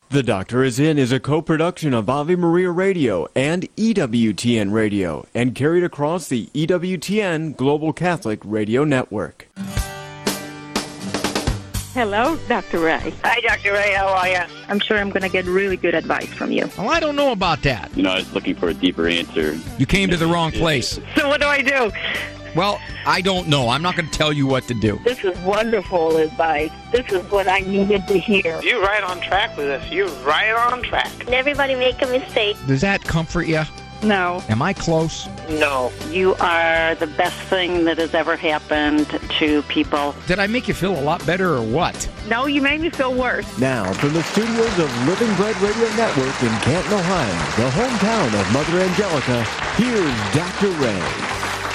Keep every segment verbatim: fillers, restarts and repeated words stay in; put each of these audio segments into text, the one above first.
The Doctor Is In is a co-production of Ave Maria Radio and E W T N Radio and carried across the E W T N Global Catholic Radio Network. Hello, Doctor Ray. Hi, Doctor Ray. How are you? I'm sure I'm going to get really good advice from you. Well, I don't know about that. You know, I was looking for a deeper answer. You came to the wrong place. So what do I do? Well, I don't know. I'm not going to tell you what to do. This is wonderful advice. This is what I needed to hear. You're right on track with us. You're right on track. Everybody make a mistake. Does that comfort you? No. Am I close? No. You are the best thing that has ever happened to people. Did I make you feel a lot better or what? No, you made me feel worse. Now, from the studios of Living Bread Radio Network in Canton, Ohio, the hometown of Mother Angelica, here's Doctor Ray.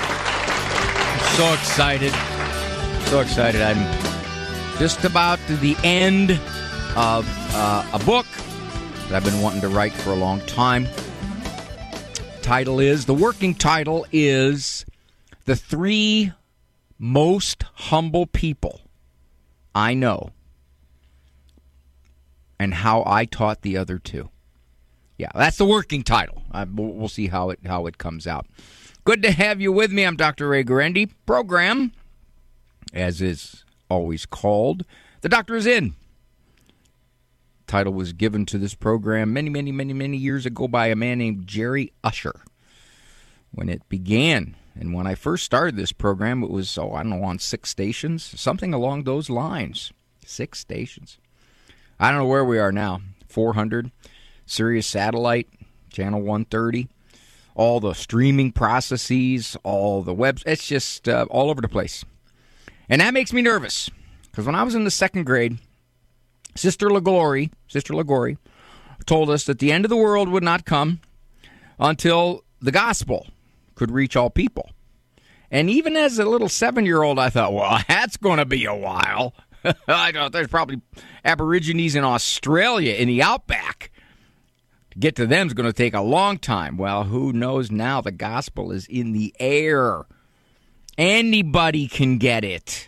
So excited. So excited. I'm just about to the end of uh, a book that I've been wanting to write for a long time. Title is, the working title is The Three Most Humble People I Know and How I Taught the Other Two. Yeah, that's the working title. I, we'll see how it how it comes out. Good to have you with me. I'm Doctor Ray Guarendi. Program, as is always called, The Doctor Is In. Title was given to this program many, many, many, many years ago by a man named Jerry Usher when it began. And when I first started this program, it was, oh, I don't know, on six stations, something along those lines. Six stations. I don't know where we are now. four hundred, Sirius Satellite, Channel one thirty. All the streaming processes, all the webs, it's just uh, all over the place. And that makes me nervous, because when I was in the second grade, Sister LaGlory, Sister LaGlory, told us that the end of the world would not come until the gospel could reach all people. And even as a little seven-year-old, I thought, well, that's going to be a while. I know there's probably Aborigines in Australia in the outback. To get to them is going to take a long time. Well, who knows now? The gospel is in the air. Anybody can get it.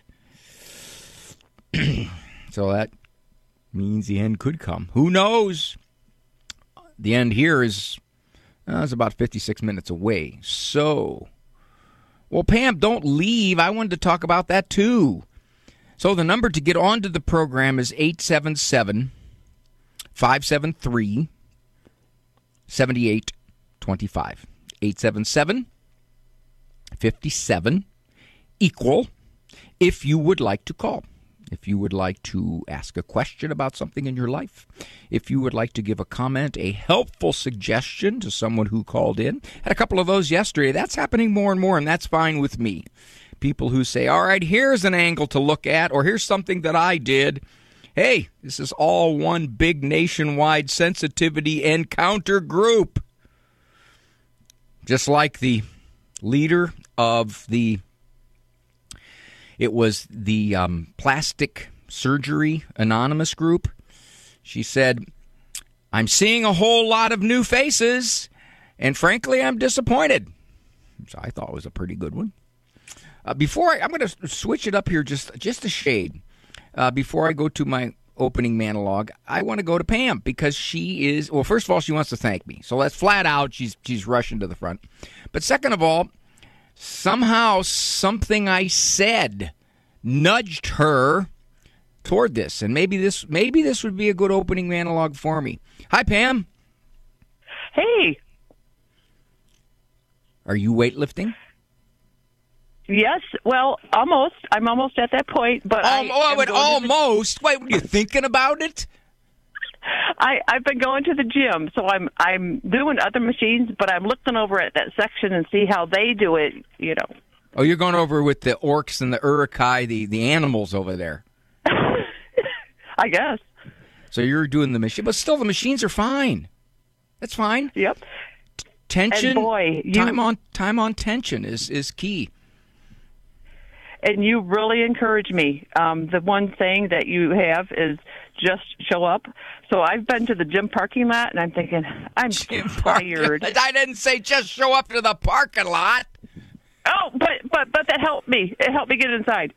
So that means the end could come. Who knows? The end here is uh, is about fifty-six minutes away. So, well, Pam, don't leave. I wanted to talk about that too. So the number to get onto the program is eight seven seven, five seven three, seven eight two five. eight seven seven, five seven, equal, if you would like to call. If you would like to ask a question about something in your life, if you would like to give a comment, a helpful suggestion to someone who called in. Had a couple of those yesterday. That's happening more and more, and that's fine with me. People who say, all right, here's an angle to look at, or here's something that I did. Hey, this is all one big nationwide sensitivity encounter group. Just like the leader of the, it was the um, Plastic Surgery Anonymous group. She said, I'm seeing a whole lot of new faces, and frankly, I'm disappointed. So I thought it was a pretty good one. Uh, before I, I'm going to switch it up here just, just a shade. Uh, before I go to my opening monologue, I want to go to Pam because she is, well, first of all, she wants to thank me. So that's flat out. She's she's rushing to the front. But second of all, somehow something I said nudged her toward this. And maybe this maybe this would be a good opening monologue for me. Hi, Pam. Hey. Are you weightlifting? Yes, well, almost. I'm almost at that point, but um, I oh, but almost. The... Wait, were you thinking about it? I I've been going to the gym, so I'm I'm doing other machines, but I'm looking over at that section and see how they do it. You know. Oh, you're going over with the orcs and the urukai, the the animals over there. I guess. So you're doing the machine, but still, the machines are fine. That's fine. Yep. T- tension. And boy, you... time on time on tension is is key. And you really encourage me. Um, the one thing that you have is just show up. So I've been to the gym parking lot, and I'm thinking, I'm gym tired. I didn't say just show up to the parking lot. Oh, but but but that helped me. It helped me get inside.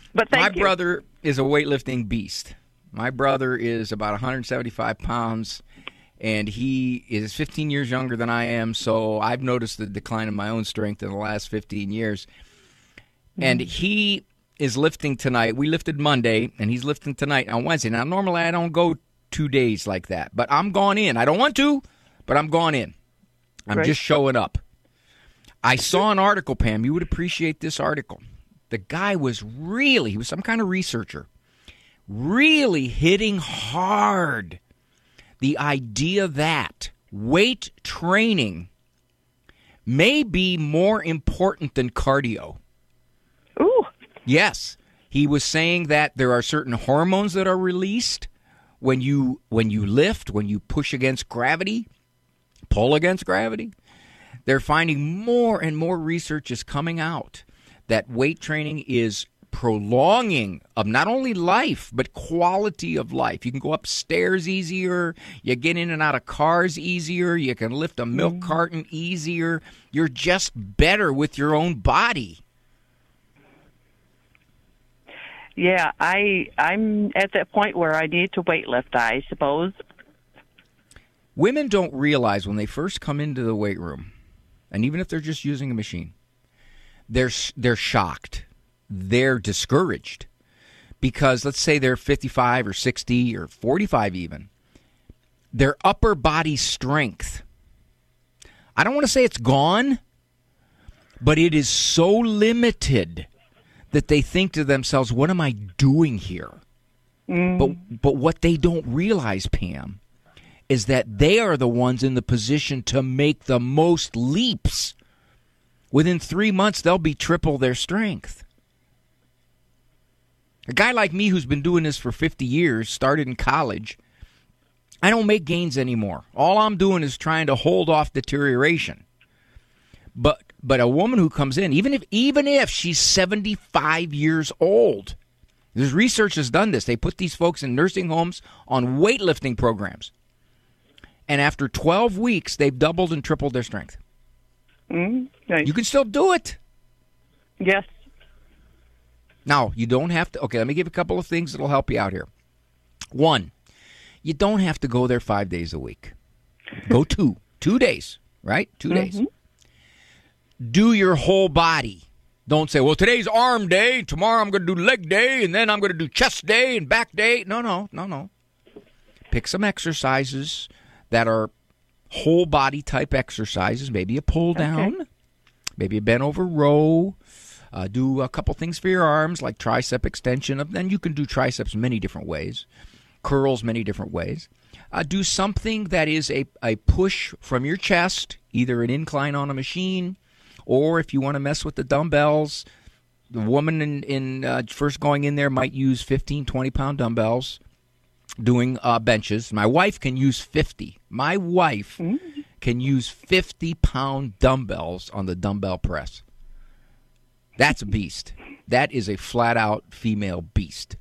But thank My you. brother is a weightlifting beast. My brother is about one hundred seventy-five pounds, and he is fifteen years younger than I am, so I've noticed the decline in my own strength in the last fifteen years. Mm-hmm. And he is lifting tonight. We lifted Monday, and he's lifting tonight on Wednesday. Now, normally I don't go two days like that, but I'm gone in. I don't want to, but I'm gone in. I'm Right. just showing up. I saw an article, Pam. You would appreciate this article. The guy was really, he was some kind of researcher, really hitting hard the idea that weight training may be more important than cardio. Ooh. Yes. He was saying that there are certain hormones that are released when you when you lift, when you push against gravity, pull against gravity. They're finding more and more research is coming out that weight training is prolonging of not only life, but quality of life. You can go upstairs easier. You get in and out of cars easier. You can lift a milk mm. carton easier. You're just better with your own body. Yeah, I, I'm at that point where I need to weightlift, I suppose. Women don't realize when they first come into the weight room, and even if they're just using a machine, they're they're shocked. They're discouraged because let's say they're fifty-five or sixty or forty-five even. Their upper body strength, I don't want to say it's gone, but it is so limited that they think to themselves, what am I doing here? Mm. But but what they don't realize, Pam, is that they are the ones in the position to make the most leaps. Within three months, they'll be triple their strength. A guy like me who's been doing this for fifty years, started in college, I don't make gains anymore. All I'm doing is trying to hold off deterioration. But but a woman who comes in, even if even if she's seventy-five years old, there's research has done this. They put these folks in nursing homes on weightlifting programs. And after twelve weeks, they've doubled and tripled their strength. Mm, nice. You can still do it. Yes. Now, you don't have to. Okay, let me give a couple of things that will help you out here. One, you don't have to go there five days a week. Go two. Two days, right? Two days. Mm-hmm. Do your whole body. Don't say, well, today's arm day, tomorrow I'm going to do leg day, and then I'm going to do chest day and back day. No, no, no, no. Pick some exercises that are whole body type exercises, maybe a pull down, okay. maybe a bent over row. Uh, do a couple things for your arms, like tricep extension. Then you can do triceps many different ways, curls many different ways. Uh, do something that is a, a push from your chest, either an incline on a machine, or if you want to mess with the dumbbells, the woman in, in uh, first going in there might use fifteen, twenty-pound dumbbells. Doing uh, benches. My wife can use fifty. My wife mm-hmm. can use fifty-pound dumbbells on the dumbbell press. That's a beast. That is a flat-out female beast.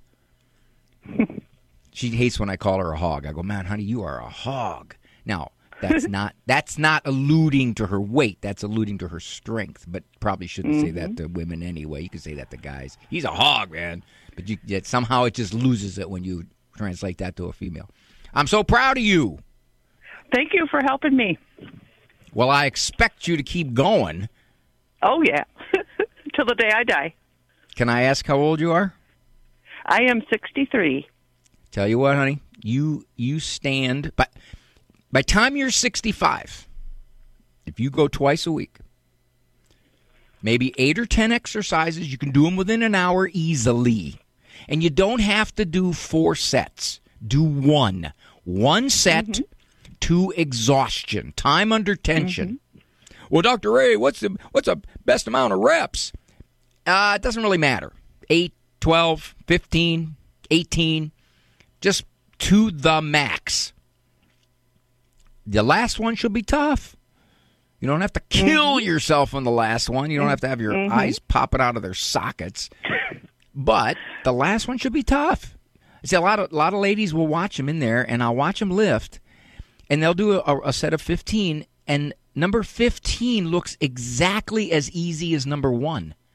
She hates when I call her a hog. I go, man, honey, you are a hog. Now, that's not that's not alluding to her weight. That's alluding to her strength. But probably shouldn't mm-hmm. say that to women anyway. You can say that to guys. He's a hog, man. But you, yet somehow it just loses it when you translate that to a female. I'm so proud of you. Thank you for helping me. Well, I expect you to keep going. Oh, yeah. Till the day I die. Can I ask how old you are? I am sixty-three. Tell you what, honey, you you stand, by, by time you're sixty-five, if you go twice a week, maybe eight or ten exercises, you can do them within an hour easily. And you don't have to do four sets. Do one. One set mm-hmm. to exhaustion. Time under tension. Mm-hmm. Well, Doctor Ray, what's the what's the best amount of reps? Uh, it doesn't really matter. eight, twelve, fifteen, eighteen. Just to the max. The last one should be tough. You don't have to kill mm-hmm. yourself on the last one. You don't have to have your mm-hmm. eyes popping out of their sockets. But the last one should be tough. See, a lot of a lot of ladies will watch them in there, and I'll watch them lift, and they'll do a, a set of fifteen, and number fifteen looks exactly as easy as number one.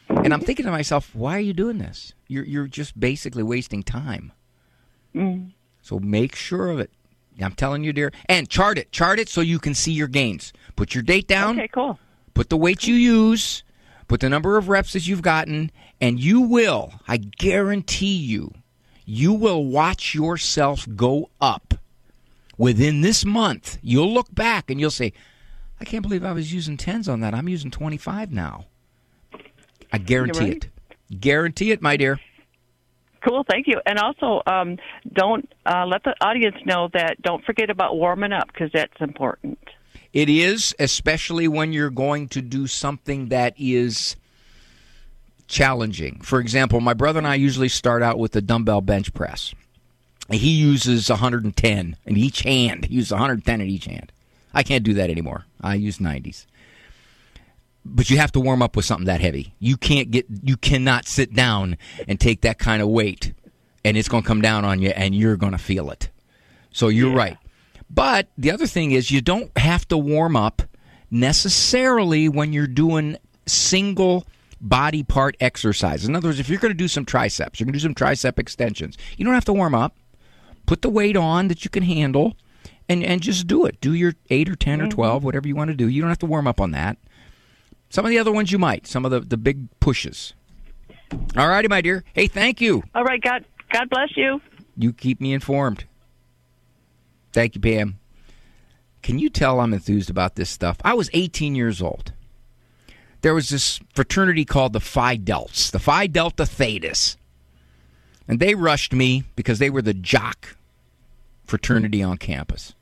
And I'm thinking to myself, why are you doing this? You're you're just basically wasting time. Mm. So make sure of it. I'm telling you, dear. And chart it. Chart it so you can see your gains. Put your date down. Okay, cool. Put the weight you use. Put the number of reps that you've gotten. And you will, I guarantee you, you will watch yourself go up. Within this month, you'll look back and you'll say, I can't believe I was using tens on that. I'm using twenty-five now. I guarantee right. it. Guarantee it, my dear. Cool, thank you. And also, um, don't uh, let the audience know that don't forget about warming up, because that's important. It is, especially when you're going to do something that is challenging. For example, my brother and I usually start out with the dumbbell bench press. He uses one hundred ten in each hand. He uses one hundred ten in each hand. I can't do that anymore. I use nineties. But you have to warm up with something that heavy. You can't get, you cannot sit down and take that kind of weight, and it's going to come down on you, and you're going to feel it. So you're yeah. right. But the other thing is, you don't have to warm up necessarily when you're doing single body part exercises. In other words, if you're going to do some triceps, you're going to do some tricep extensions, you don't have to warm up. Put the weight on that you can handle, and, and just do it. Do your eight or ten mm-hmm. or twelve, whatever you want to do. You don't have to warm up on that. Some of the other ones you might. Some of the, the big pushes. All righty, my dear. Hey, thank you. All right, God, God bless you. You keep me informed. Thank you, Pam. Can you tell I'm enthused about this stuff? I was eighteen years old. There was this fraternity called the Phi Delts, the Phi Delta Thetas. And they rushed me because they were the jock fraternity on campus.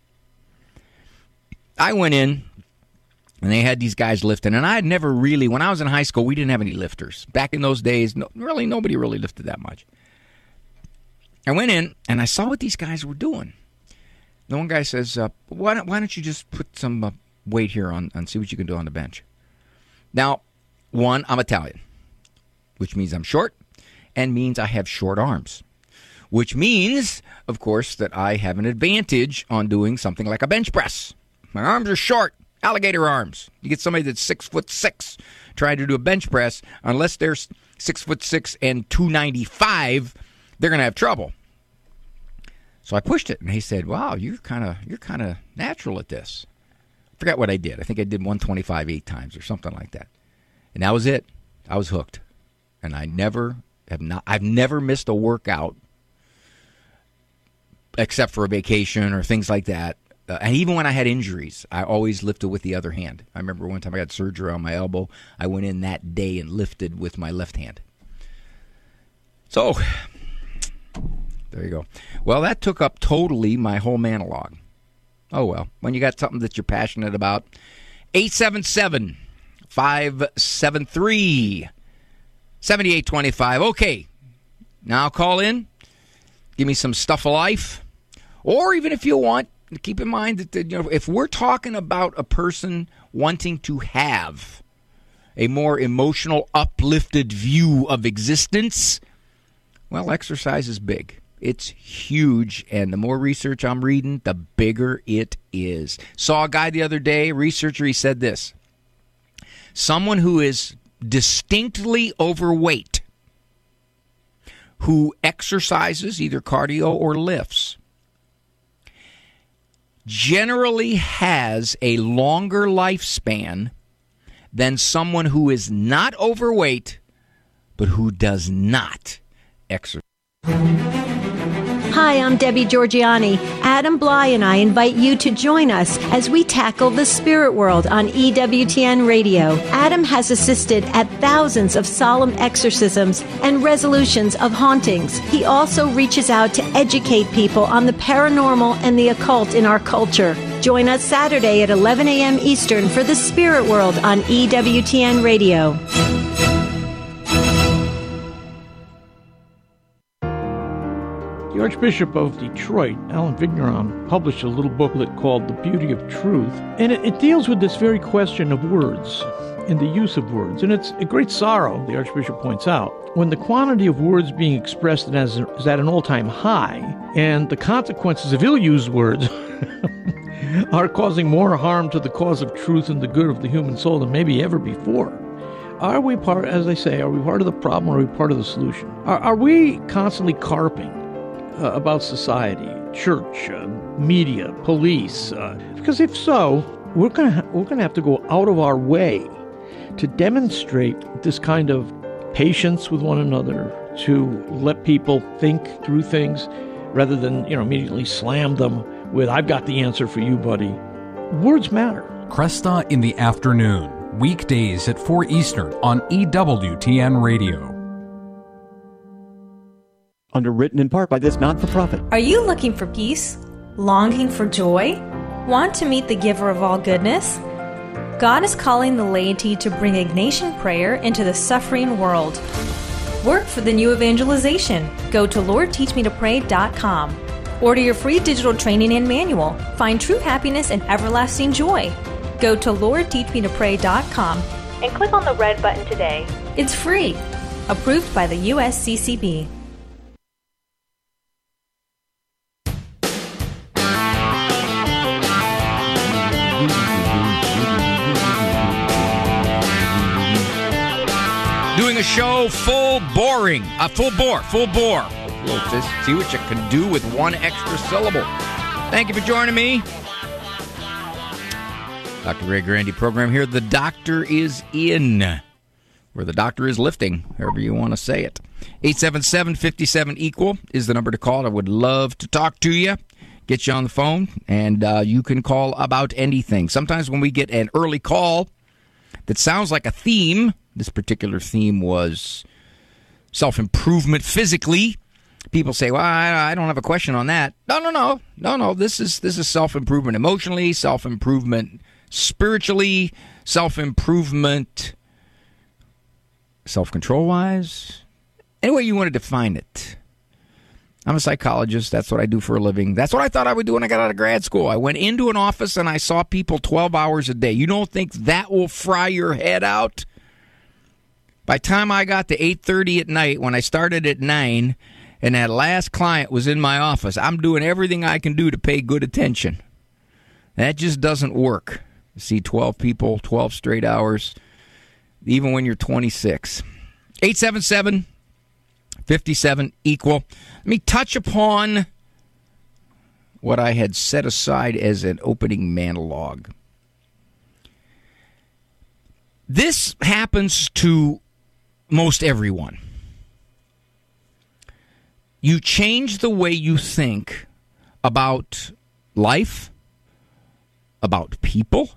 I went in, and they had these guys lifting. And I had never really, when I was in high school, we didn't have any lifters. Back in those days, no, really nobody really lifted that much. I went in, and I saw what these guys were doing. The one guy says, uh, why, don't, why don't you just put some uh, weight here on and see what you can do on the bench? Now, one, I'm Italian, which means I'm short, and means I have short arms, which means, of course, that I have an advantage on doing something like a bench press. My arms are short, alligator arms. You get somebody that's six foot six trying to do a bench press, unless they're six foot six and two ninety-five, they're going to have trouble. So I pushed it, and he said, "Wow, you're kind of you're kind of natural at this." I forgot what I did. I think I did one twenty-five eight times or something like that, and that was it. I was hooked, and I never have not. I've never missed a workout except for a vacation or things like that. Uh, and even when I had injuries, I always lifted with the other hand. I remember one time I got surgery on my elbow. I went in that day and lifted with my left hand. So there you go. Well, that took up totally my whole monologue. Oh, well. When you got something that you're passionate about, eight seven seven, five seven three, seven eight two five. Okay. Now call in. Give me some stuff of life. Or even if you want, keep in mind that, you know, if we're talking about a person wanting to have a more emotional, uplifted view of existence, well, exercise is big. It's huge, and the more research I'm reading, the bigger it is. Saw a guy the other day, a researcher, he said this: someone who is distinctly overweight, who exercises, either cardio or lifts, generally has a longer lifespan than someone who is not overweight, but who does not exercise. Hi, I'm Debbie Georgiani. Adam Bly and I invite you to join us as we tackle the spirit world on E W T N Radio. Adam has assisted at thousands of solemn exorcisms and resolutions of hauntings. He also reaches out to educate people on the paranormal and the occult in our culture. Join us Saturday at eleven a.m. Eastern for the Spirit World on E W T N Radio. The Archbishop of Detroit, Alan Vigneron, published a little booklet called The Beauty of Truth, and it, it deals with this very question of words and the use of words. And it's a great sorrow, the Archbishop points out, when the quantity of words being expressed is, is at an all-time high, and the consequences of ill-used words are causing more harm to the cause of truth and the good of the human soul than maybe ever before. are we part, as they say, are we part of the problem or are we part of the solution? Are, are we constantly carping uh, about society, church, uh, media, police? Uh, because if so, we're gonna ha- we're gonna have to go out of our way to demonstrate this kind of patience with one another, to let people think through things rather than, you know, immediately slam them with, I've got the answer for you, buddy. Words matter. Cresta in the afternoon, weekdays at four Eastern on E W T N Radio. Underwritten in part by this not-for-profit. Are you looking for peace? Longing for joy? Want to meet the giver of all goodness? God is calling the laity to bring Ignatian prayer into the suffering world. Work for the new evangelization. Go to lord teach me to pray dot com. Order your free digital training and manual. Find true happiness and everlasting joy. Go to lord teach me to pray dot com and click on the red button today. It's free. Approved by the U S C C B. Doing a show full boring, a uh, full bore, full bore. Let's see what you can do with one extra syllable. Thank you for joining me. Doctor Ray Guarendi program here. The doctor is in, where the doctor is lifting, however you want to say it. eight seven seven, five seven, equal is the number to call. I would love to talk to you, get you on the phone, and uh, you can call about anything. Sometimes when we get an early call that sounds like a theme, this particular theme was self-improvement physically. People say, well, I, I don't have a question on that. No, no, no. No, no. This is this is self-improvement emotionally, self-improvement spiritually, self-improvement self-control-wise. Any way you want to define it. I'm a psychologist. That's what I do for a living. That's what I thought I would do when I got out of grad school. I went into an office and I saw people twelve hours a day. You don't think that will fry your head out? By the time I got to eight thirty at night, when I started at nine, and that last client was in my office, I'm doing everything I can do to pay good attention. That just doesn't work. You see twelve people, twelve straight hours, even when you're twenty-six. eight seven seven, five seven, equal. Let me touch upon what I had set aside as an opening monologue. This happens to most everyone. You change the way you think about life, about people,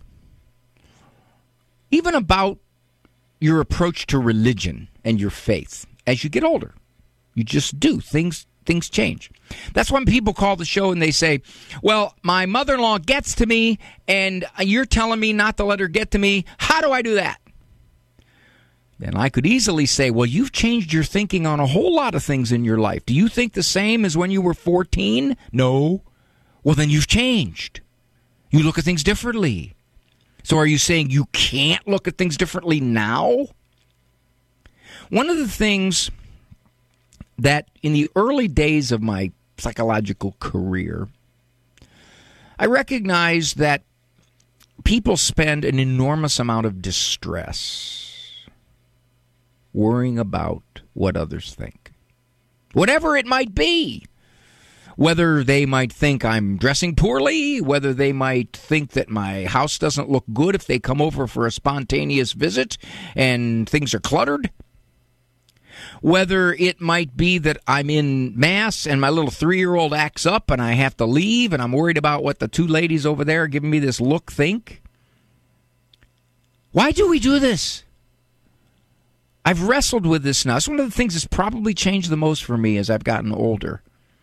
even about your approach to religion and your faith as you get older. You just do. Things things change. That's when people call the show and they say, well, my mother-in-law gets to me and you're telling me not to let her get to me. How do I do that? And I could easily say, well, you've changed your thinking on a whole lot of things in your life. Do you think the same as when you were fourteen? No. Well, then you've changed. You look at things differently. So are you saying you can't look at things differently now? One of the things that in the early days of my psychological career, I recognized that people spend an enormous amount of distress worrying about what others think. Whatever it might be. Whether they might think I'm dressing poorly, whether they might think that my house doesn't look good if they come over for a spontaneous visit and things are cluttered. Whether it might be that I'm in Mass and my little three-year-old acts up and I have to leave and I'm worried about what the two ladies over there giving me this look think. Why do we do this? I've wrestled with this now. It's one of the things that's probably changed the most for me as I've gotten older.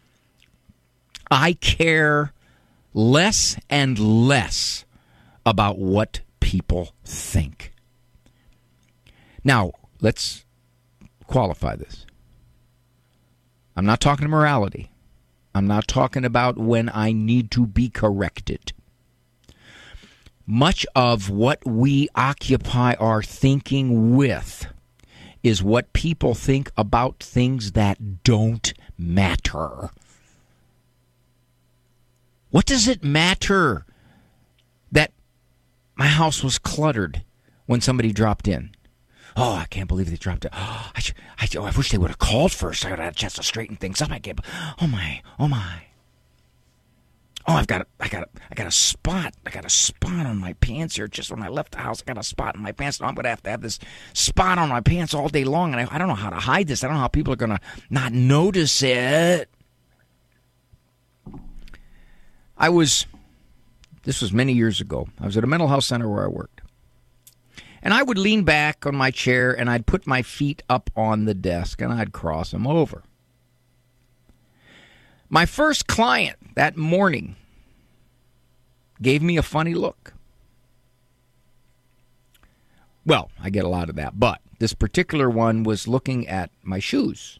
I care less and less about what people think. Now, let's qualify this. I'm not talking morality. I'm not talking about when I need to be corrected. Much of what we occupy our thinking with is what people think about things that don't matter. What does it matter that my house was cluttered when somebody dropped in? Oh, I can't believe they dropped it. Oh, I, I, oh, I wish they would have called first. I would have had a chance to straighten things up. I can't. Oh my, oh my. Oh, I've got, a, I got, a, I got a spot. I got a spot on my pants here. Just when I left the house, I got a spot on my pants. Now I'm gonna have to have this spot on my pants all day long, and I, I don't know how to hide this. I don't know how people are gonna not notice it. I was. This was many years ago. I was at a mental health center where I worked. And I would lean back on my chair and I'd put my feet up on the desk and I'd cross them over. My first client that morning gave me a funny look. Well, I get a lot of that, but this particular one was looking at my shoes.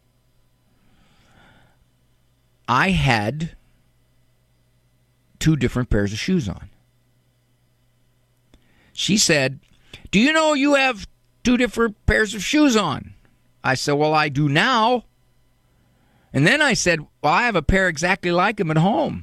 I had two different pairs of shoes on. She said, "Do you know you have two different pairs of shoes on?" I said, "Well, I do now." And then I said, "Well, I have a pair exactly like them at home."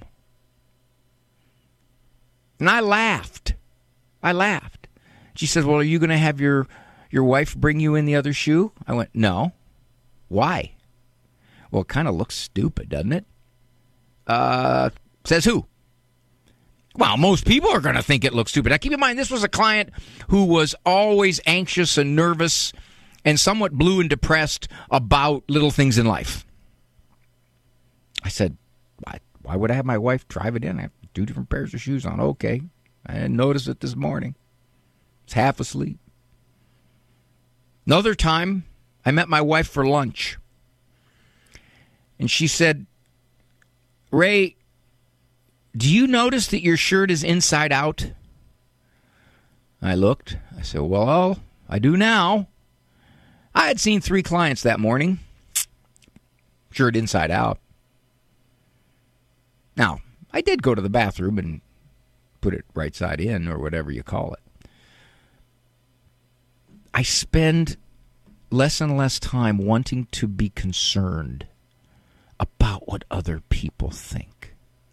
And I laughed. I laughed. She said, "Well, are you going to have your, your wife bring you in the other shoe?" I went, "No." "Why?" "Well, it kind of looks stupid, doesn't it?" Uh, says who? Well, most people are going to think it looks stupid. Now, keep in mind, this was a client who was always anxious and nervous and somewhat blue and depressed about little things in life. I said, why, why would I have my wife drive it in? I have two different pairs of shoes on. Okay. I didn't notice it this morning. It's half asleep. Another time, I met my wife for lunch. And she said, "Ray, do you notice that your shirt is inside out?" I looked. I said, "Well, I do now." I had seen three clients that morning. Shirt inside out. Now, I did go to the bathroom and put it right side in, or whatever you call it. I spend less and less time wanting to be concerned about what other people think.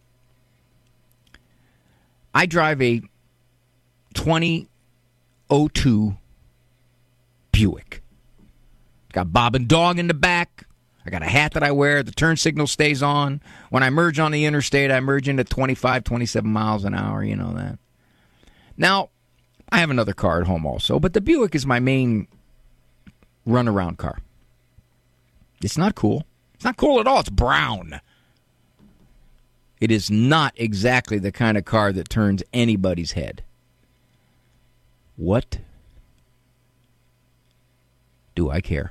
I drive a twenty oh two Buick. Got Bob and Dog in the back. I got a hat that I wear. The turn signal stays on. When I merge on the interstate, I merge into twenty-five, twenty-seven miles an hour. You know that. Now, I have another car at home also, but the Buick is my main runaround car. It's not cool. It's not cool at all. It's brown. It is not exactly the kind of car that turns anybody's head. What do I care?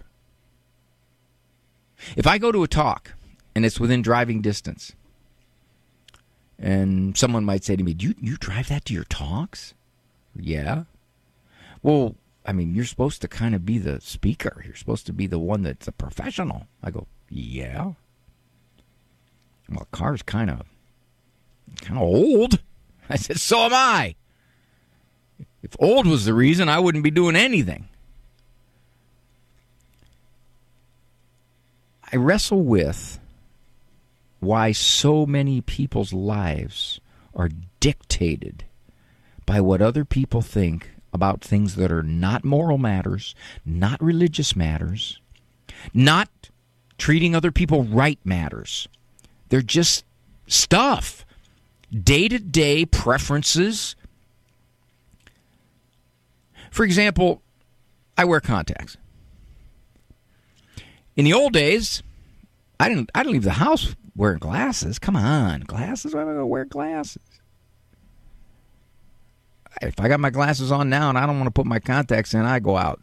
If I go to a talk and it's within driving distance, and someone might say to me, do you, you drive that to your talks? Yeah. Well, I mean, you're supposed to kind of be the speaker. You're supposed to be the one that's a professional. I go, yeah. Well, the car's kind of kind of old. I said, so am I. If old was the reason, I wouldn't be doing anything. I wrestle with why so many people's lives are dictated by what other people think about things that are not moral matters, not religious matters, not treating other people right matters. They're just stuff. Day-to-day preferences. For example, I wear contacts. In the old days, I didn't I didn't leave the house wearing glasses. Come on, glasses? Why am I going to wear glasses? If I got my glasses on now and I don't want to put my contacts in, I go out.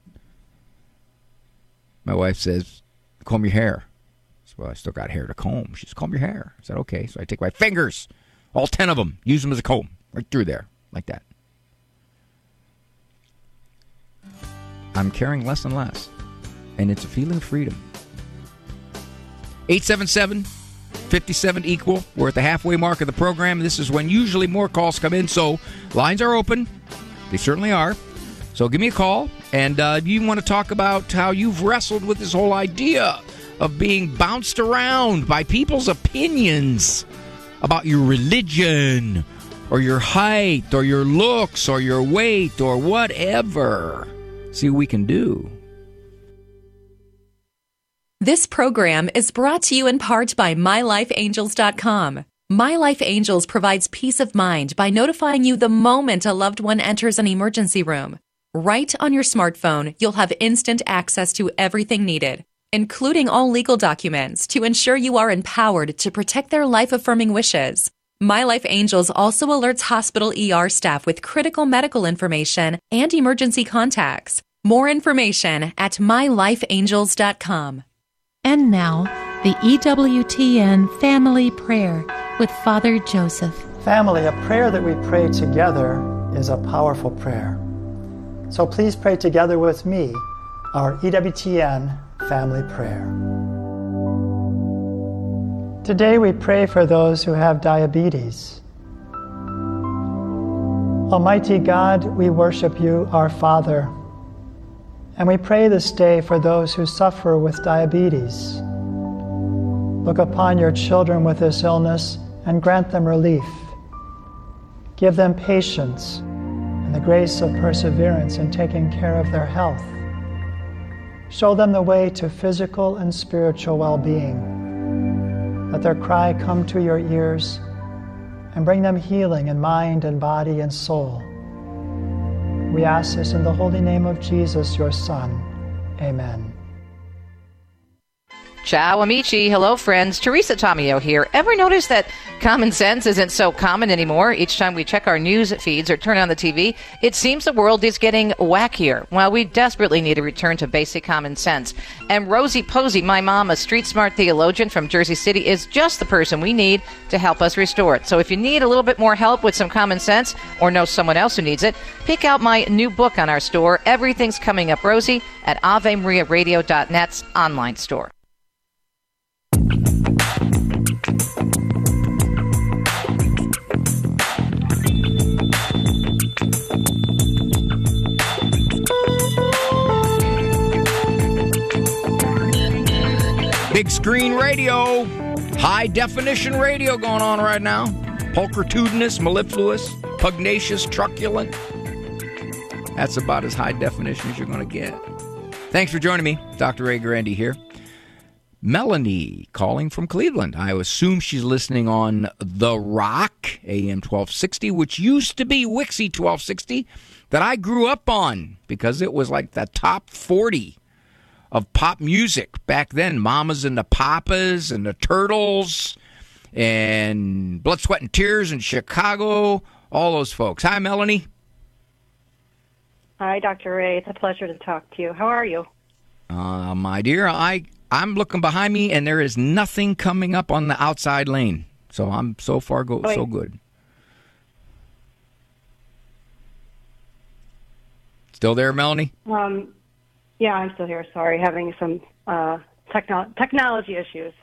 My wife says, comb your hair. I said, well, I still got hair to comb. She says, comb your hair. I said, okay. So I take my fingers, all ten of them, use them as a comb, right through there, like that. I'm caring less and less. And it's a feeling of freedom. eight seven seven, five seven, equal. We're at the halfway mark of the program. This is when usually more calls come in, so lines are open. They certainly are. So give me a call, and uh, you want to talk about how you've wrestled with this whole idea of being bounced around by people's opinions about your religion or your height or your looks or your weight or whatever. See what we can do. This program is brought to you in part by my life angels dot com. My Life Angels provides peace of mind by notifying you the moment a loved one enters an emergency room. Right on your smartphone, you'll have instant access to everything needed, including all legal documents, to ensure you are empowered to protect their life-affirming wishes. My Life Angels also alerts hospital E R staff with critical medical information and emergency contacts. More information at my life angels dot com. And now, the E W T N Family Prayer with Father Joseph. Family, a prayer that we pray together is a powerful prayer. So please pray together with me our E W T N Family Prayer. Today we pray for those who have diabetes. Almighty God, we worship you, our Father, and we pray this day for those who suffer with diabetes. Look upon your children with this illness and grant them relief. Give them patience and the grace of perseverance in taking care of their health. Show them the way to physical and spiritual well-being. Let their cry come to your ears and bring them healing in mind and body and soul. We ask this in the holy name of Jesus, your Son. Amen. Ciao, amici. Hello, friends. Teresa Tomeo here. Ever notice that common sense isn't so common anymore? Each time we check our news feeds or turn on the T V, it seems the world is getting wackier. Well, we desperately need a return to basic common sense. And Rosie Posey, my mom, a street-smart theologian from Jersey City, is just the person we need to help us restore it. So if you need a little bit more help with some common sense or know someone else who needs it, pick out my new book on our store, Everything's Coming Up, Rosie, at ave maria radio dot net's online store. Big screen radio, high definition radio going on right now. Pulchritudinous, mellifluous, pugnacious, truculent. That's about as high definition as you're going to get. Thanks for joining me. Doctor Ray Guarendi here. Melanie calling from Cleveland. I assume she's listening on The Rock, A M twelve sixty, which used to be Wixie twelve sixty, that I grew up on because it was like the top forty of pop music back then. Mamas and the Papas and the Turtles and Blood, Sweat, and Tears in Chicago, all those folks. Hi, Melanie. Hi, Doctor Ray. It's a pleasure to talk to you. How are you? Uh, my dear, I, I'm looking behind me, and there is nothing coming up on the outside lane. So I'm so far go Wait. so good. Still there, Melanie? Um, yeah, I'm still here. Sorry, having some uh, techno- technology issues.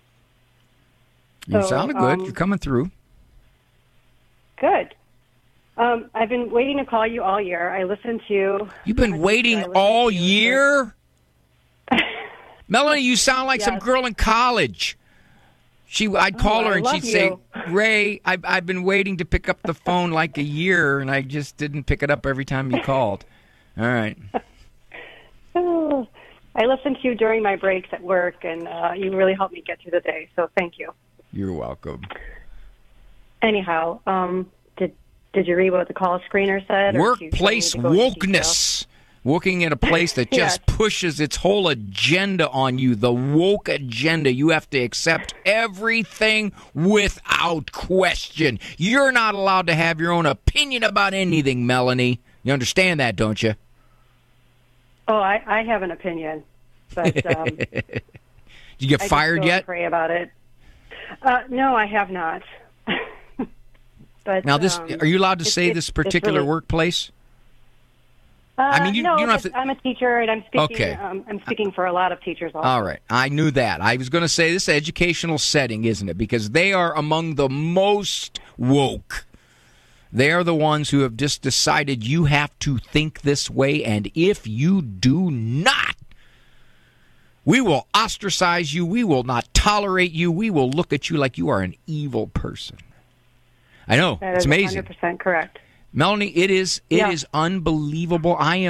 You so, sounded good. Um, You're coming through. Good. Um, I've been waiting to call you all year. I listened to... You've been waiting all year? Melanie, you sound like yes. some girl in college. She, I'd call oh, her and I she'd you. say, Ray, I've, I've been waiting to pick up the phone like a year, and I just didn't pick it up every time you called. All right. Oh, I listened to you during my breaks at work, and uh, you really helped me get through the day, so thank you. You're welcome. Anyhow, um, did did you read what the call screener said? Workplace wokeness. Working in a place that just yes. pushes its whole agenda on you, the woke agenda. You have to accept everything without question. You're not allowed to have your own opinion about anything, Melanie. You understand that, don't you? Oh, I, I have an opinion, but um, did you get I fired yet? Pray about it. Uh, no, I have not. But now, this um, are you allowed to it's, say it's, this particular really, workplace? Uh, I mean, you, no, you don't have to. I'm a teacher, and I'm speaking. Okay. Um, I'm speaking for a lot of teachers. Also. All right, I knew that. I was going to say this educational setting, isn't it? Because they are among the most woke. They are the ones who have just decided you have to think this way, and if you do not, we will ostracize you. We will not tolerate you. We will look at you like you are an evil person. I know. That it's is amazing. one hundred percent correct. Melanie, it is it yeah. is unbelievable. I am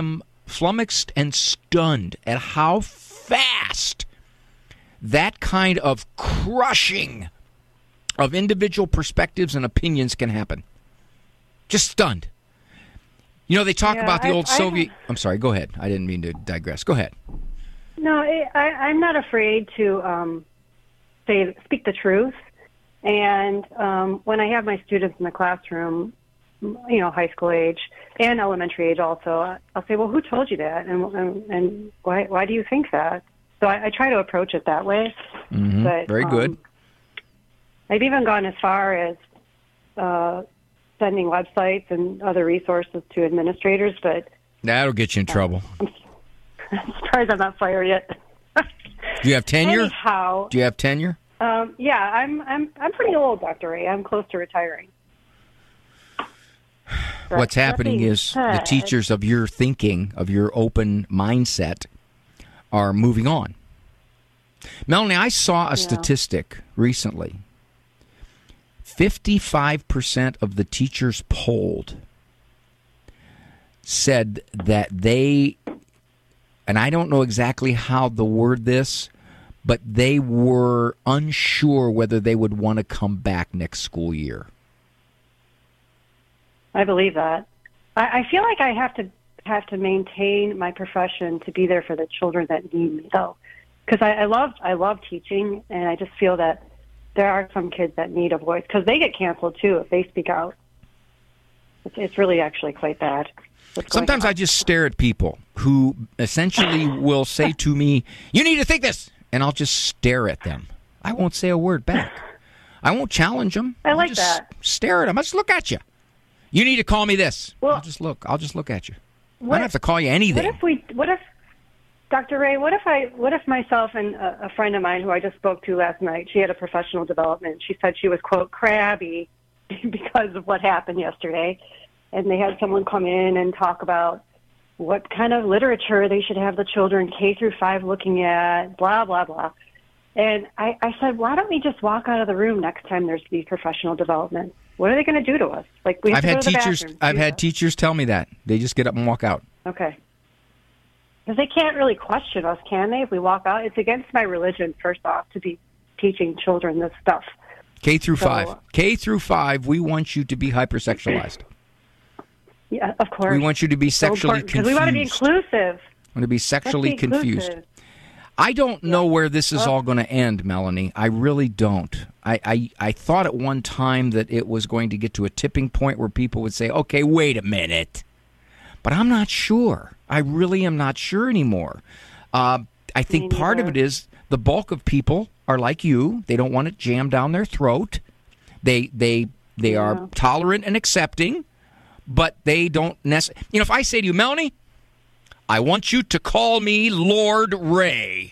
flummoxed and stunned at how fast that kind of crushing of individual perspectives and opinions can happen. Just stunned. You know, they talk Yeah, about the I- old I- Soviet... I'm sorry, go ahead. I didn't mean to digress. Go ahead. No, I, I, I'm not afraid to um, say speak the truth. And um, when I have my students in the classroom, you know, high school age and elementary age also, I'll say, well, who told you that? And and, and why why do you think that? So I, I try to approach it that way. Mm-hmm. But, Very good. Um, I've even gone as far as uh, sending websites and other resources to administrators, but That'll get you in trouble. I'm surprised I'm not fired yet. Do you have tenure? Anyhow, Do you have tenure? um, yeah, I'm I'm I'm pretty old, Doctor Ray. I'm close to retiring. But What's happening that being is the said- teachers of your thinking, of your open mindset, are moving on. Melanie, I saw a statistic recently. fifty-five percent of the teachers polled said that they, and I don't know exactly how to word this, but they were unsure whether they would want to come back next school year. I believe that. I, I feel like I have to have to maintain my profession to be there for the children that need me, though, because I, I love I love teaching, and I just feel that there are some kids that need a voice because they get canceled too if they speak out. It's, it's really actually quite bad. Sometimes I just stare at people who essentially will say to me, "You need to think this," and I'll just stare at them. I won't say a word back. I won't challenge them. I I'll like just that. Stare at them. I'll just look at you. You need to call me this. Well, I'll just look. I'll just look at you. I What don't have to call you anything. What if we? What if, Doctor Ray? What if I? What if myself and a, a friend of mine who I just spoke to last night? She had a professional development. She said she was quote crabby because of what happened yesterday, and they had someone come in and talk about what kind of literature they should have the children K through five looking at. Blah blah blah. And I, I said, why don't we just walk out of the room next time there's these professional development? What are they going to do to us? Like we have I've to had go to the teachers. bathroom. I've Do had that. teachers tell me that they just get up and walk out. Okay. Because they can't really question us, can they, if we walk out? It's against my religion, first off, to be teaching children this stuff. K through So- five. K through five. We want you to be hypersexualized. Yeah, of course. We want you to be It's so sexually important, 'cause we want to be confused. inclusive. Want to be sexually Let's be confused. inclusive. I don't know where this is Oh. all going to end, Melanie. I really don't. I, I, I thought at one time that it was going to get to a tipping point where people would say, okay, wait a minute. But I'm not sure. I really am not sure anymore. Uh, I think part of it is the bulk of people are like you. They don't want it jammed down their throat. They they they are tolerant and accepting, but they don't necessarily. You know, if I say to you, Melanie, I want you to call me Lord Ray.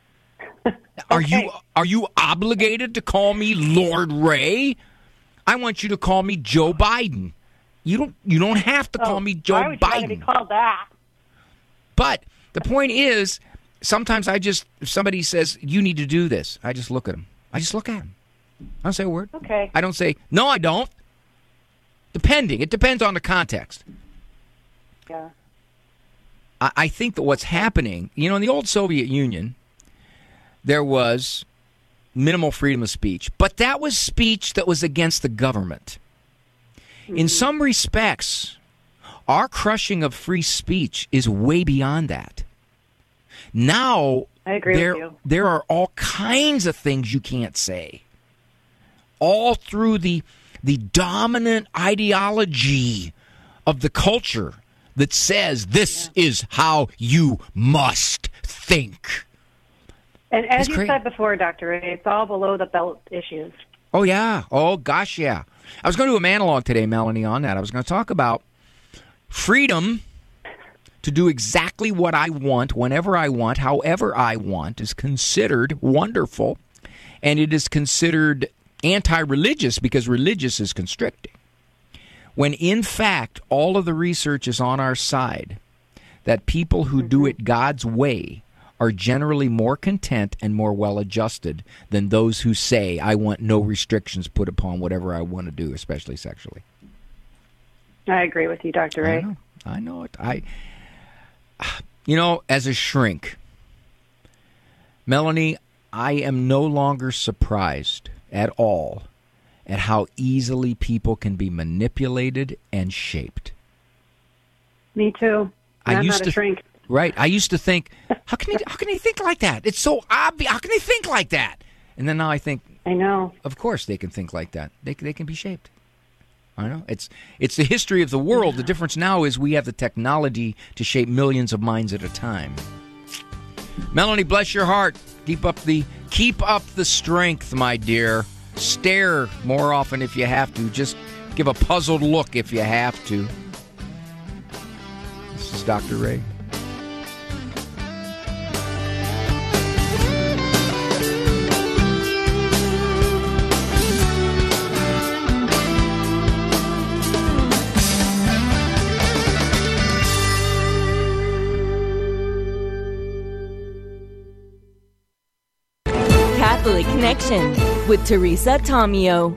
Are you are you obligated to call me Lord Ray? I want you to call me Joe Biden. You don't you don't have to call me Joe Why would you Biden. want to be called that? But the point is, sometimes I just, if somebody says, you need to do this, I just look at them. I just look at them. I don't say a word. Okay. I don't say, no, I don't. Depending. It depends on the context. Yeah. I, I think that what's happening, you know, in the old Soviet Union, there was minimal freedom of speech. But that was speech that was against the government. Mm-hmm. In some respects, our crushing of free speech is way beyond that. Now, I agree there, with you. there are all kinds of things you can't say. All through the the dominant ideology of the culture that says this yeah. is how you must think. And as It's you great. said before, Doctor Ray, it's all below the belt issues. Oh, yeah. Oh, gosh, yeah. I was going to do a monologue today, Melanie, on that. I was going to talk about freedom to do exactly what I want, whenever I want, however I want, is considered wonderful, and it is considered anti-religious because religious is constricting. When, in fact, all of the research is on our side, that people who do it God's way are generally more content and more well-adjusted than those who say, I want no restrictions put upon whatever I want to do, especially sexually. I agree with you, Doctor Ray. I know, I know it. I, You know, as a shrink, Melanie, I am no longer surprised at all at how easily people can be manipulated and shaped. Me too. I I'm used not to a shrink. Right. I used to think, how can they, how can they think like that? It's so obvious. How can they think like that? And then now I think, I know. Of course they can think like that. They they can be shaped. I know. It's it's the history of the world. The difference now is we have the technology to shape millions of minds at a time. Melanie, bless your heart. Keep up the keep up the strength, my dear. Stare more often if you have to. Just give a puzzled look if you have to. This is Doctor Ray. Catholic Connection with Teresa Tomeo.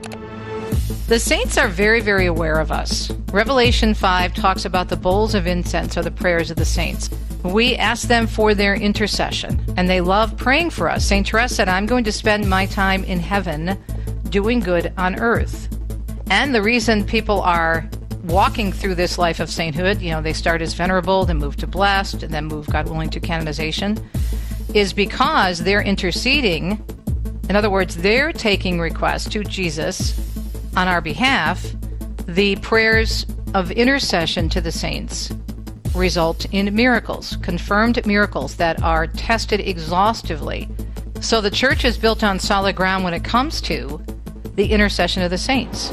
The saints are very, very aware of us. Revelation five talks about the bowls of incense or the prayers of the saints. We ask them for their intercession, and they love praying for us. Saint Therese said, I'm going to spend my time in heaven doing good on earth. And the reason people are walking through this life of sainthood, you know, they start as venerable, then move to blessed, and then move, God willing, to canonization, is because they're interceding. In other words, they're taking requests to Jesus on our behalf. The prayers of intercession to the saints result in miracles, confirmed miracles that are tested exhaustively. So the church is built on solid ground when it comes to the intercession of the saints.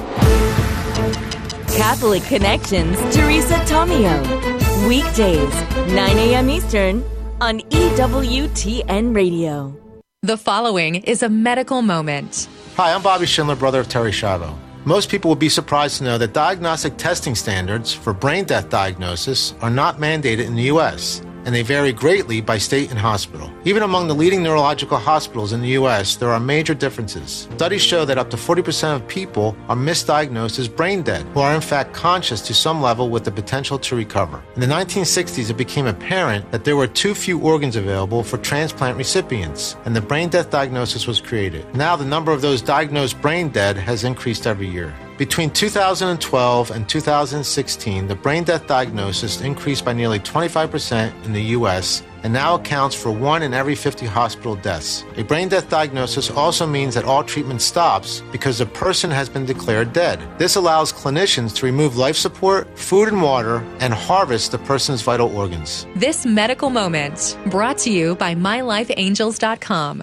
Catholic Connections, Teresa Tomeo. Weekdays, nine a.m. Eastern on E W T N Radio. The following is a medical moment. Hi, I'm Bobby Schindler, brother of Terry Schiavo. Most people would be surprised to know that diagnostic testing standards for brain death diagnosis are not mandated in the U S, and they vary greatly by state and hospital. Even among the leading neurological hospitals in the U S, there are major differences. Studies show that up to forty percent of people are misdiagnosed as brain dead, who are in fact conscious to some level with the potential to recover. In the nineteen sixties, it became apparent that there were too few organs available for transplant recipients, and the brain death diagnosis was created. Now the number of those diagnosed brain dead has increased every year. Between two thousand twelve and two thousand sixteen, the brain death diagnosis increased by nearly twenty-five percent in the U S and now accounts for one in every fifty hospital deaths. A brain death diagnosis also means that all treatment stops because the person has been declared dead. This allows clinicians to remove life support, food and water, and harvest the person's vital organs. This medical moment brought to you by my life angels dot com.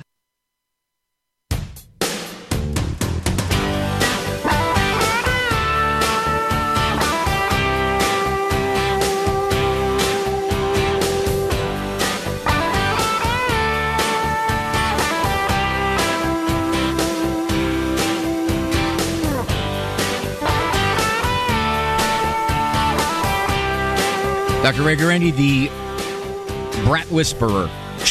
Doctor Ray Guarendi, the Brat Whisperer.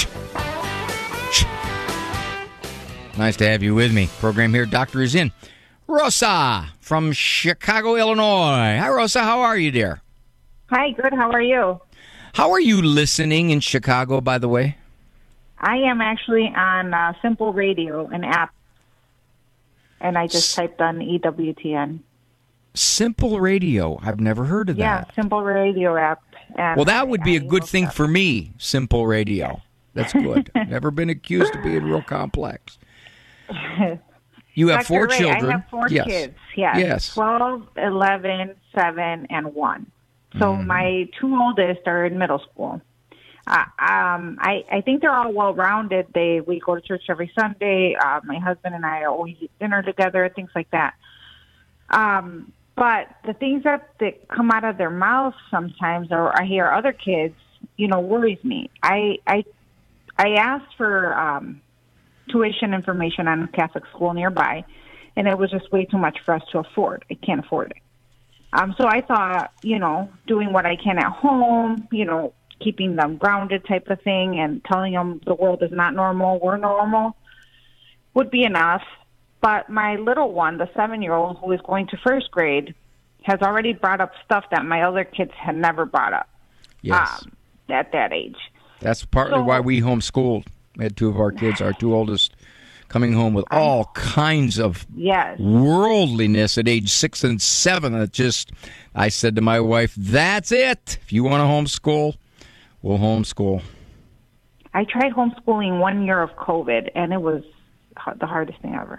Nice to have you with me. Program here, Doctor is in. Rosa from Chicago, Illinois. Hi, Rosa. How are you, dear? Hi, good. How are you? How are you listening in Chicago, by the way? I am actually on uh, Simple Radio, an app, and I just S- typed on E W T N. Simple Radio. I've never heard of yeah, that. Yeah, Simple Radio app. And well, that would be I, a good thing up. for me, Simple Radio. That's good. Never been accused of being real complex. You have Doctor four Ray, children. I have four yes. kids. Yes. yes. twelve, eleven, seven, and one. So mm. my two oldest are in middle school. Uh, um, I, I think they're all well-rounded. They We go to church every Sunday. Uh, my husband and I always eat dinner together, things like that. Um, but the things that, that come out of their mouths sometimes, or I hear other kids, you know, worries me. I I, I asked for um, tuition information on a Catholic school nearby, and it was just way too much for us to afford. I can't afford it. Um, so I thought, you know, doing what I can at home, you know, keeping them grounded type of thing and telling them the world is not normal, we're normal, would be enough. But my little one, the seven-year-old who is going to first grade, has already brought up stuff that my other kids had never brought up. Yes. Um, at that age. That's partly So- why we homeschooled. We had two of our kids, our two oldest, coming home with all kinds of Yes. worldliness at age six and seven. It just, I said to my wife, that's it. If you want to homeschool, we'll homeschool. I tried homeschooling one year of COVID, and it was h- the hardest thing ever.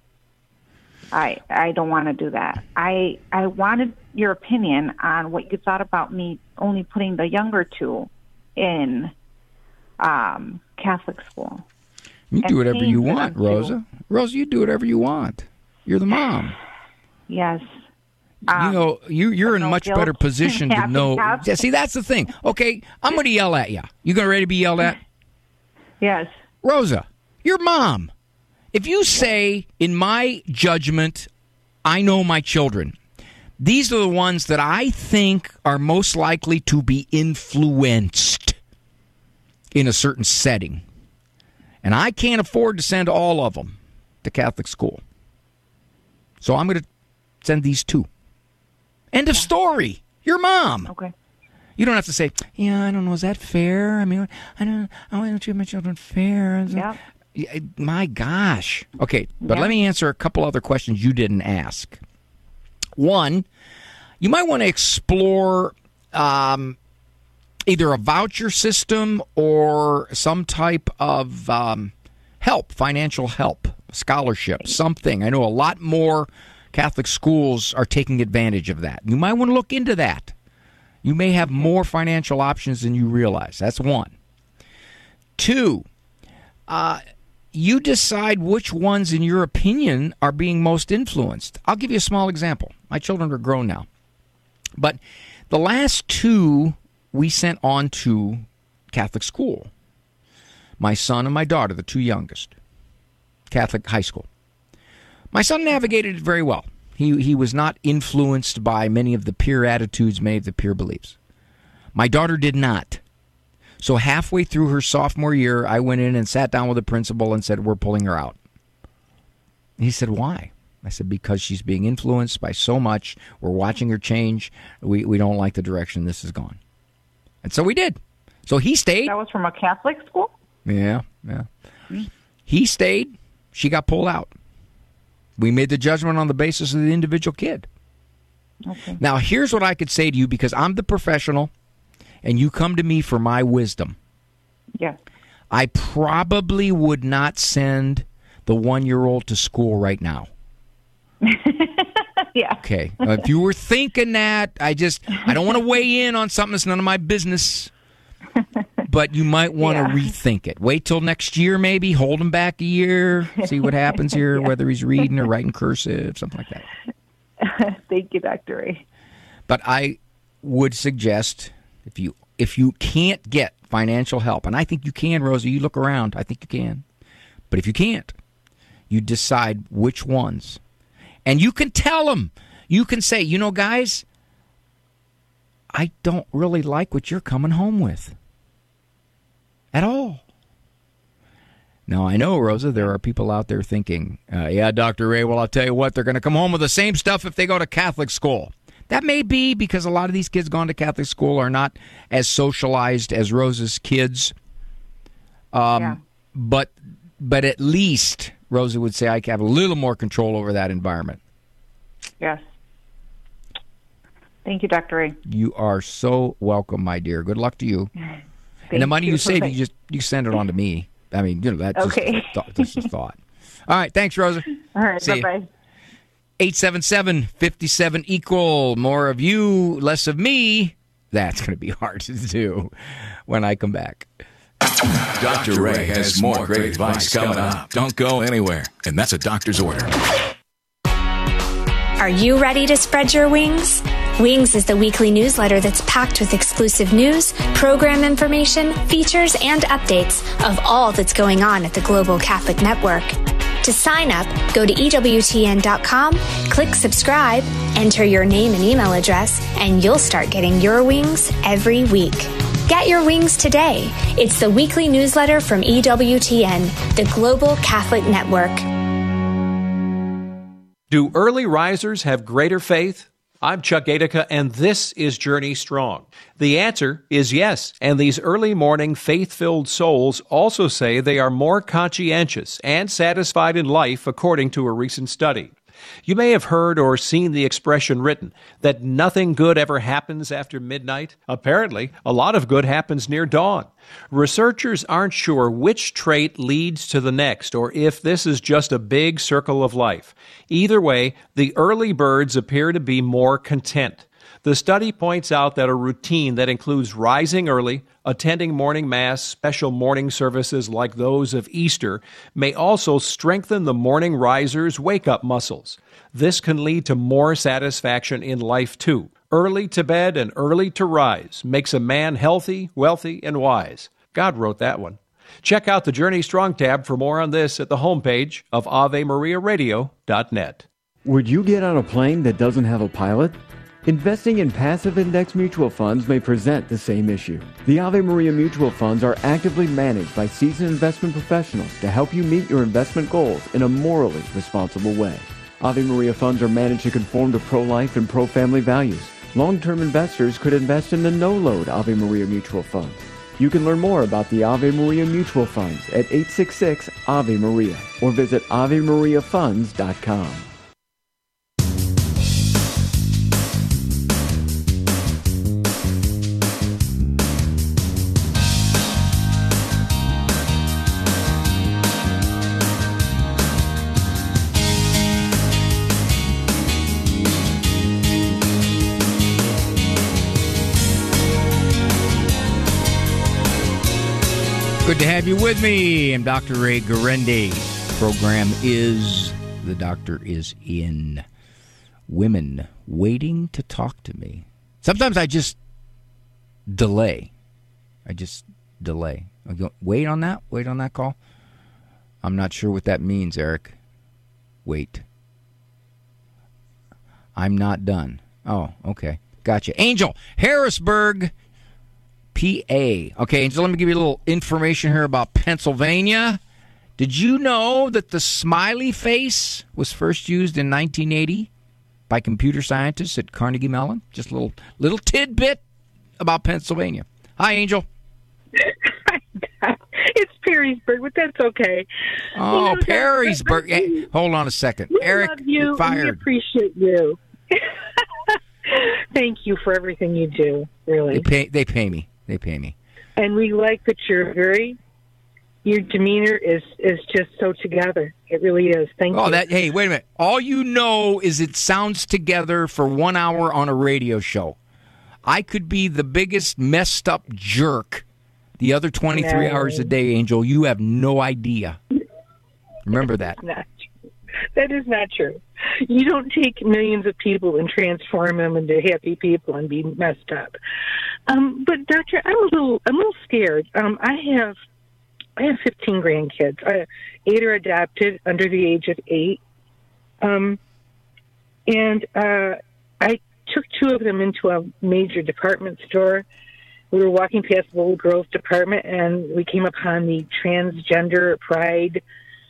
I I don't want to do that. I I wanted your opinion on what you thought about me only putting the younger two in um, Catholic school. You And do whatever paying you for want, them to- Rosa. Rosa, you do whatever you want. You're the mom. Yes. you know, you, you're in no much guilt better position to having know. have- Yeah, see, that's the thing. Okay, I'm going to yell at you. You going ready to be yelled at? Yes. Rosa, your mom. If you say, in my judgment, I know my children, these are the ones that I think are most likely to be influenced in a certain setting. And I can't afford to send all of them to Catholic school. So I'm going to send these two. End of story. Your mom. Okay. You don't have to say, yeah, I don't know, is that fair? I mean, I don't, I want to treat my children fair. Yeah. Yeah, my gosh. Okay, but Yeah. let me answer a couple other questions you didn't ask. One, you might want to explore um, either a voucher system or some type of um, help, financial help, scholarship, something. I know a lot more Catholic schools are taking advantage of that. You might want to look into that. You may have more financial options than you realize. That's one. Two, uh, you decide which ones, in your opinion, are being most influenced. I'll give you a small example. My children are grown now. But the last two we sent on to Catholic school. My son and my daughter, the two youngest. Catholic high school. My son navigated it very well. He he was not influenced by many of the peer attitudes, many of the peer beliefs. My daughter did not. So halfway through her sophomore year, I went in and sat down with the principal and said, we're pulling her out. He said, why? I said, because she's being influenced by so much. We're watching her change. We, we don't like the direction this has gone. And so we did. So he stayed. That was from a Catholic school? Yeah, yeah. He stayed. She got pulled out. We made the judgment on the basis of the individual kid. Okay. Now, here's what I could say to you, because I'm the professional, and you come to me for my wisdom. Yeah. I probably would not send the one-year-old to school right now. Yeah. Okay. Uh, if you were thinking that, I just, I don't want to weigh in on something that's none of my business. But you might want to Yeah. rethink it. Wait till next year, maybe. Hold him back a year. See what happens here, Yeah. whether he's reading or writing cursive, something like that. Thank you, Doctor Ray. But I would suggest, if you if you can't get financial help, and I think you can, Rosie, you look around, I think you can. But if you can't, you decide which ones. And you can tell them. You can say, you know, guys, I don't really like what you're coming home with. At all. Now, I know, Rosa, there are people out there thinking, uh, yeah, Doctor Ray, well, I'll tell you what, they're going to come home with the same stuff if they go to Catholic school. That may be because a lot of these kids going to Catholic school are not as socialized as Rosa's kids. Um, Yeah. But but at least, Rosa would say, I have a little more control over that environment. Yes. Thank you, Doctor Ray. You are so welcome, my dear. Good luck to you. And the money you, you. save, you just you send it on to me. I mean, you know, that's Okay. just, a thought, that's a thought. All right, thanks, Rosa. All right, See ya. bye-bye. eight seven seven, five seven, equal. More of you, less of me. That's going to be hard to do when I come back. Doctor Ray has more great advice coming up. Don't go anywhere. And that's a doctor's order. Are you ready to spread your wings? Wings is the weekly newsletter that's packed with exclusive news, program information, features, and updates of all that's going on at the Global Catholic Network. To sign up, go to E W T N dot com, click subscribe, enter your name and email address, and you'll start getting your wings every week. Get your wings today. It's the weekly newsletter from E W T N, the Global Catholic Network. Do early risers have greater faith? I'm Chuck Gatica, and this is Journey Strong. The answer is yes, and these early morning faith-filled souls also say they are more conscientious and satisfied in life, according to a recent study. You may have heard or seen the expression written that nothing good ever happens after midnight. Apparently, a lot of good happens near dawn. Researchers aren't sure which trait leads to the next or if this is just a big circle of life. Either way, the early birds appear to be more content. The study points out that a routine that includes rising early, attending morning mass, special morning services like those of Easter, may also strengthen the morning riser's wake-up muscles. This can lead to more satisfaction in life, too. Early to bed and early to rise makes a man healthy, wealthy, and wise. God wrote that one. Check out the Journey Strong tab for more on this at the homepage of Ave Maria Radio dot net. Would you get on a plane that doesn't have a pilot? Investing in passive index mutual funds may present the same issue. The Ave Maria mutual funds are actively managed by seasoned investment professionals to help you meet your investment goals in a morally responsible way. Ave Maria funds are managed to conform to pro-life and pro-family values. Long-term investors could invest in the no-load Ave Maria mutual funds. You can learn more about the Ave Maria mutual funds at eight six six Ave Maria or visit ave maria funds dot com. Good to have you with me. I'm Doctor Ray Guarendi. Program is The Doctor Is In. Women waiting to talk to me. Sometimes I just delay. I just delay. I go, wait on that? Wait on that call? I'm not sure what that means, Eric. Wait. I'm not done. Oh, okay. Gotcha. Angel, Harrisburg, P A. Okay, Angel, let me give you a little information here about Pennsylvania. Did you know that the smiley face was first used in nineteen eighty by computer scientists at Carnegie Mellon? Just a little little tidbit about Pennsylvania. Hi, Angel. It's Perrysburg, but that's okay. Oh, you know, Perrysburg. Hey, hold on a second. We Eric, love you. you're fired. We appreciate you. Thank you for everything you do, really. They pay, they pay me. They pay me. And we like that you're very, your demeanor is, is just so together. It really is. Thank oh, you. That, hey, wait a minute. All you know is it sounds together for one hour on a radio show. I could be the biggest messed up jerk the other twenty-three no. hours a day, Angel. You have no idea. Remember that. Not true. That is not true. You don't take millions of people and transform them into happy people and be messed up. Um, but doctor, I'm a little, I'm a little scared. Um, I have, I have fifteen grandkids. I, eight are adopted under the age of eight. Um, and uh, I took two of them into a major department store. We were walking past the Old Grove department, and we came upon the transgender pride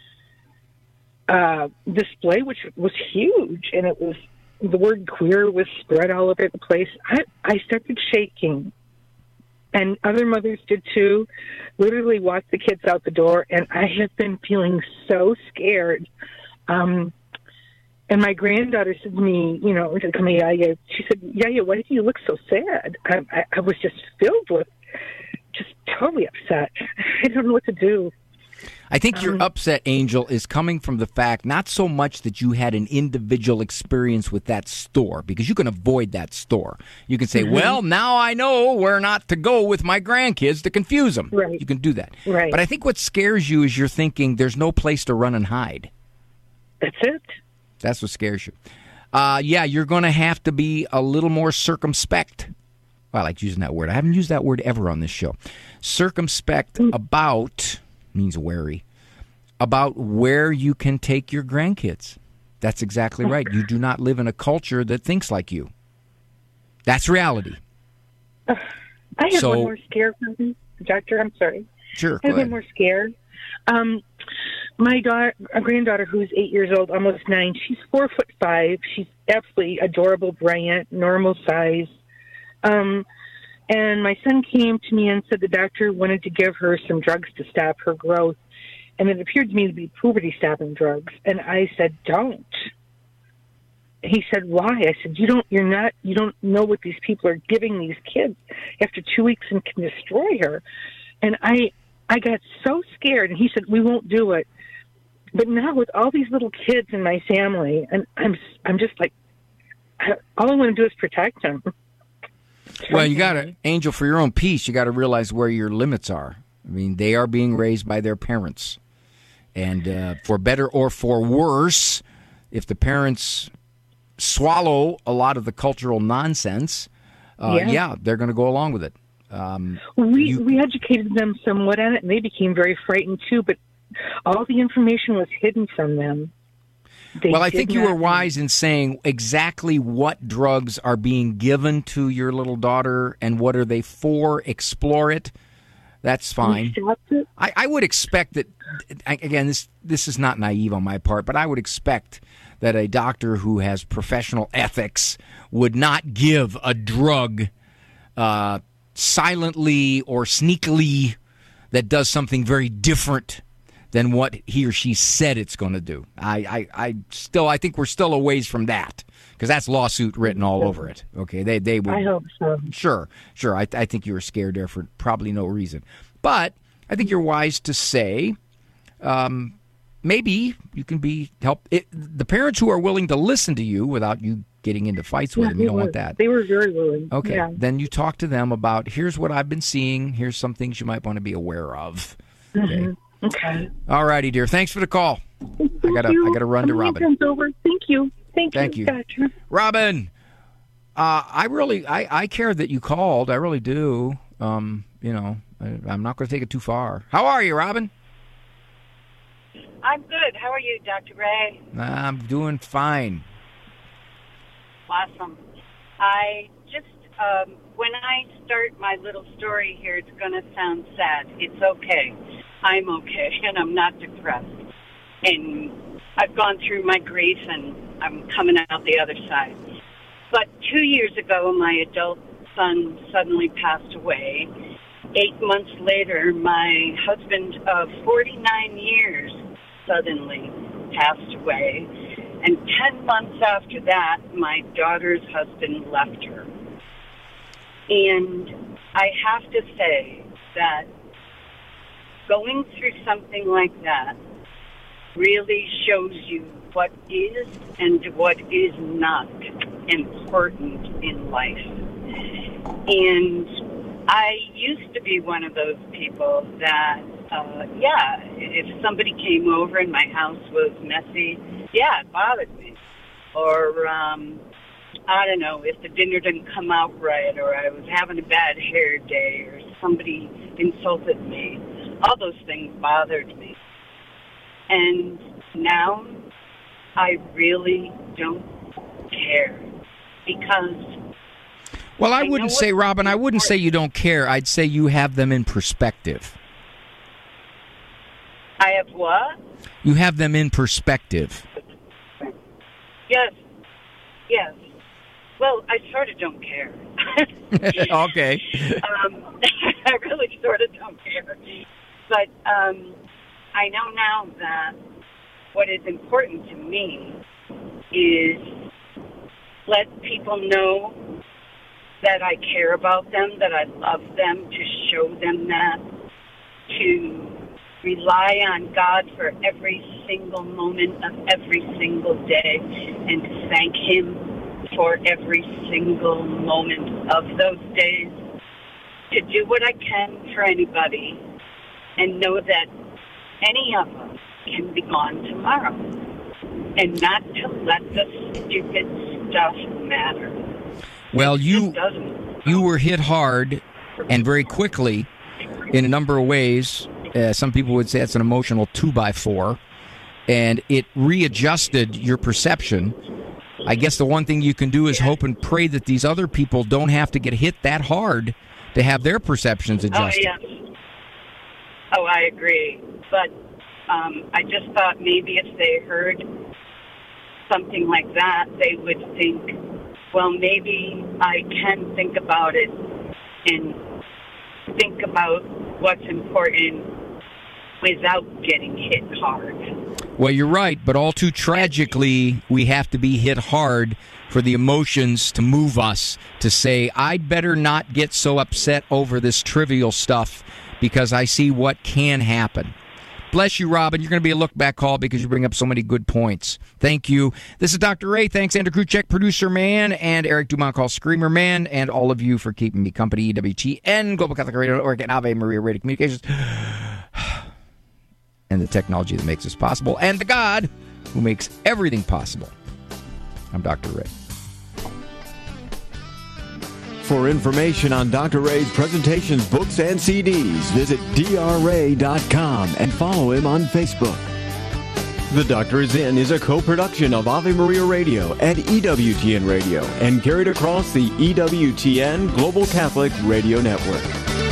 uh, display, which was huge, and it was the word queer was spread all over the place. I, I started shaking, and other mothers did too. Literally walked the kids out the door, and I have been feeling so scared. Um, and my granddaughter said to me, you know, to come, Yaya, she said, Yaya, why do you look so sad? I, I, I was just filled with, just totally upset. I don't know what to do. I think your upset, Angel, is coming from the fact not so much that you had an individual experience with that store, because you can avoid that store. You can say, mm-hmm. well, now I know where not to go with my grandkids to confuse them. Right. You can do that. Right. But I think what scares you is you're thinking there's no place to run and hide. That's it. That's what scares you. Uh, yeah, you're going to have to be a little more circumspect. Well, I like using that word. I haven't used that word ever on this show. Circumspect mm. about... means wary, about where you can take your grandkids. That's exactly right. You do not live in a culture that thinks like you. That's reality. Uh, I have so, one more scare, doctor. I'm sorry. Sure. I have go one more scare. Um, my daughter, a granddaughter who's eight years old, almost nine, she's four foot five. She's absolutely adorable, brilliant, normal size. Um, and my son came to me and said the doctor wanted to give her some drugs to stop her growth. And it appeared to me to be puberty-stopping drugs. And I said, don't. He said, why? I said, you don't, you're not, you don't know what these people are giving these kids after two weeks and can destroy her. And I, I got so scared. And he said, we won't do it. But now with all these little kids in my family, and I'm, I'm just like, I, all I want to do is protect them. Well, you got to, Angel, for your own peace, you got to realize where your limits are. I mean, they are being raised by their parents. And uh, for better or for worse, if the parents swallow a lot of the cultural nonsense, uh, yeah. yeah, they're going to go along with it. Um, we you, we educated them somewhat on it, and they became very frightened too. But all the information was hidden from them. They well, I think you not... were wise in saying exactly what drugs are being given to your little daughter and what are they for. Explore it. That's fine. I, I would expect that, again, this this is not naive on my part, but I would expect that a doctor who has professional ethics would not give a drug uh, silently or sneakily that does something very different than what he or she said it's going to do. I, I, I still, I think we're still a ways from that. Because that's lawsuit written all over it. Okay, they they would. I hope so. Sure, sure. I I think you were scared there for probably no reason, but I think you're wise to say, um, maybe you can be help it, the parents who are willing to listen to you without you getting into fights with yeah, them. You don't were, want that. They were very willing. Okay, yeah. Then you talk to them about here's what I've been seeing. Here's some things you might want to be aware of. Okay. Mm-hmm. Okay. All righty, dear. Thanks for the call. Thank I gotta you. I gotta run I'm to Robin. Over. Thank you. Thank, Thank you. you. Gotcha. Robin, uh, I really, I, I care that you called. I really do. Um, you know, I, I'm not going to take it too far. How are you, Robin? I'm good. How are you, Doctor Ray? I'm doing fine. Awesome. I just, um, when I start my little story here, it's going to sound sad. It's okay. I'm okay, and I'm not depressed. And I've gone through my grief, and I'm coming out the other side. But two years ago, my adult son suddenly passed away. Eight months later, my husband of forty-nine years suddenly passed away. And ten months after that, my daughter's husband left her. And I have to say that going through something like that really shows you what is and what is not important in life. And I used to be one of those people that, uh, yeah, if somebody came over and my house was messy, yeah, it bothered me. Or, um, I don't know, if the dinner didn't come out right, or I was having a bad hair day, or somebody insulted me, all those things bothered me. And now I really don't care because... Well, I wouldn't say, Robin, I wouldn't say you don't care. I'd say you have them in perspective. I have what? You have them in perspective. Yes. Yes. Well, I sort of don't care. Okay. um, I really sort of don't care. But um, I know now that what is important to me is let people know that I care about them, that I love them, to show them that, to rely on God for every single moment of every single day, and to thank Him for every single moment of those days, to do what I can for anybody, and know that any of us can be gone tomorrow, and not to let the stupid stuff matter. Well, you you were hit hard and very quickly in a number of ways. Uh, some people would say it's an emotional two by four, and it readjusted your perception. I guess the one thing you can do is hope and pray that these other people don't have to get hit that hard to have their perceptions adjusted. Oh, yes. Oh, I agree. But um, I just thought maybe if they heard something like that, they would think, well, maybe I can think about it and think about what's important without getting hit hard. Well, you're right, but all too tragically, we have to be hit hard for the emotions to move us to say, I'd better not get so upset over this trivial stuff because I see what can happen. Bless you, Robin. You're going to be a look-back call because you bring up so many good points. Thank you. This is Doctor Ray. Thanks, Andrew Kruchek, Producer Man, and Eric Dumont, call Screamer Man, and all of you for keeping me company. E W T N, Global Catholic Radio dot org, and Ave Maria Radio Communications, and the technology that makes this possible, and the God who makes everything possible. I'm Doctor Ray. For information on Doctor Ray's presentations, books, and C Ds, visit D R ray dot com and follow him on Facebook. The Doctor Is In is a co-production of Ave Maria Radio and E W T N Radio and carried across the E W T N Global Catholic Radio Network.